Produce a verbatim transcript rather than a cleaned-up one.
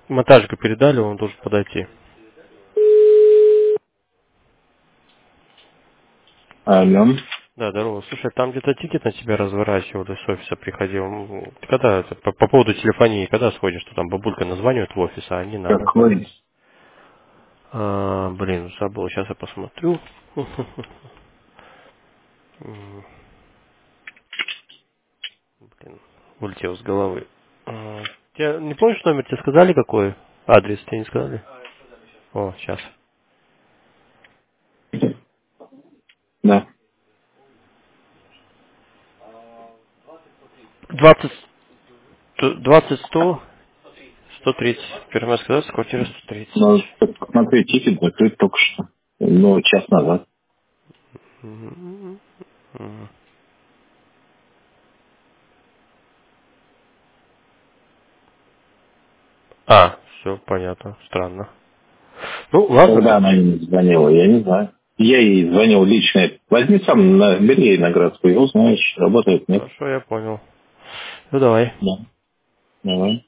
Монтажку передали, он должен подойти. Алло. Да, здорово. Слушай, там где-то тикет на тебя разворачивали, с офиса приходил. М, Ты когда, это, по, по поводу телефонии, когда сходишь, что там бабулька названивает в офис, а не надо. Какой? А, блин, забыл, сейчас я посмотрю. М, Блин, улетел с головы. А, Я не помнишь номер, тебе сказали какой? Адрес тебе не сказали? О, сейчас. Да. двадцать, двадцать, сто, сто тридцать. Первый сказать, квартира сто Ну, тридцать. посмотри, тикет закрыт только что. Ну, час назад. Мгм. Мгм. А, все понятно, странно. Ну, ладно. Когда она мне звонила, я не знаю. Я ей звонил лично. Возьми сам, набери ей на городскую, узнаешь, работает, нет. Хорошо, я понял. Ну, давай. Да. Давай.